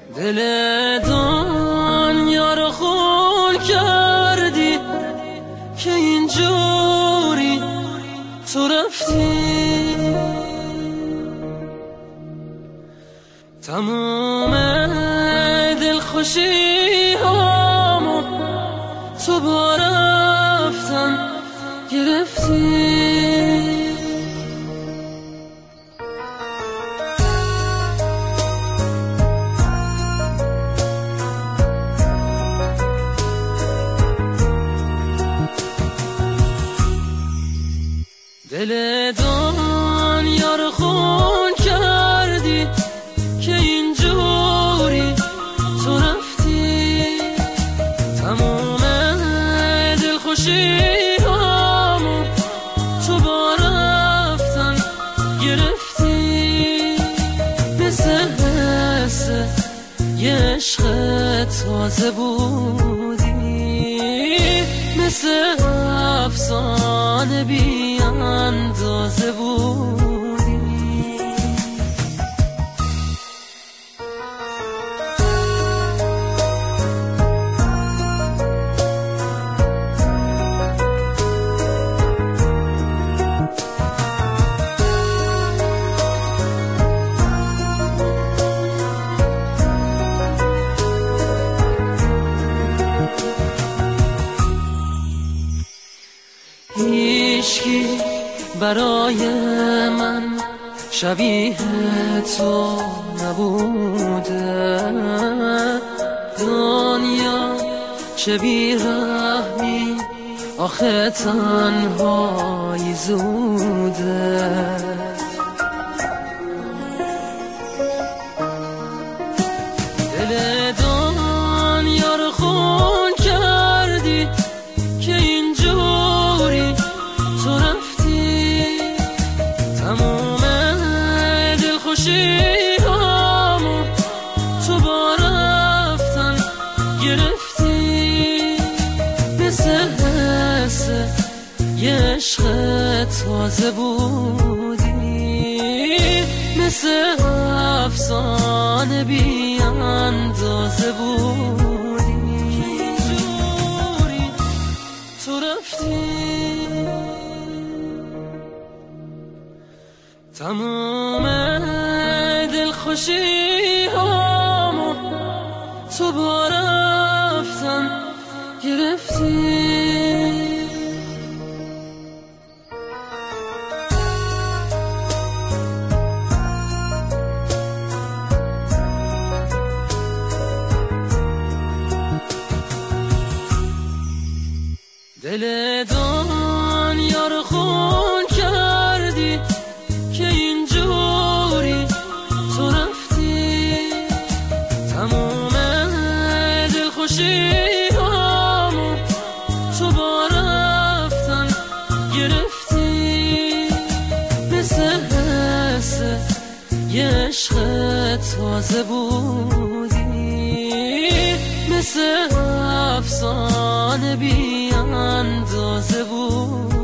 دل دنیا رو خون کردی که اینجوری تو رفتی. تموم دلخوشی هامو تو با رفتن گرفتی. دل دنیا رو خون کردی که اینجوری تو رفتی. تموم دلخوشی هامو تو با رفتن گرفتی. مثل یه عشق تازه بودی، مثل افسانه بی اندازه بودی. هیچکی برای من شبیه تو نبوده. دنیا چه بی‌رحمی، آخه تنهایی زوده. دل دنیا رو خون کردی که اینجوری تو رفتی. تموم دلخوشی هامو تو با رفتن گرفتی. مثل یه عشق تازه بودی، مثل افسانه بی اندازه بودی. اینجوری تو رفتی. تموم دلخوشی هامو تو با رفتن گرفتی. دل دنیا رو خون کردی که اینجوری تو رفتی. تموم دلخوشی هامو تو با رفتن گرفتی. مثل یه عشق تازه بودی، مثل افسانه بی اندازه بود.